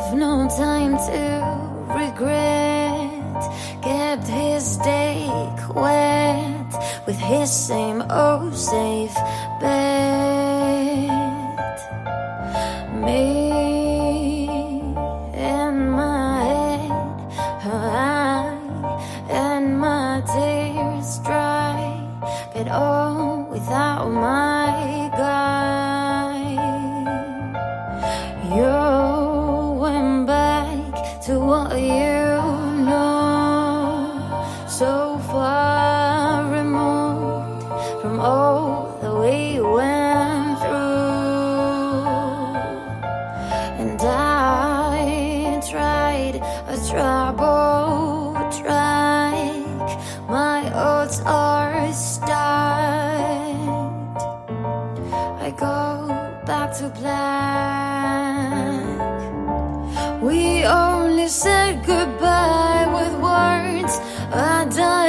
left no time to regret. Kept his day wet with his same old safe bet. Me and my head high and my tears dry, but all without my guide. You went back to what you know, so far removed from all that we went through. And I tried a troubled track, my odds are stacked. I go back to black. We only said goodbye with words. I died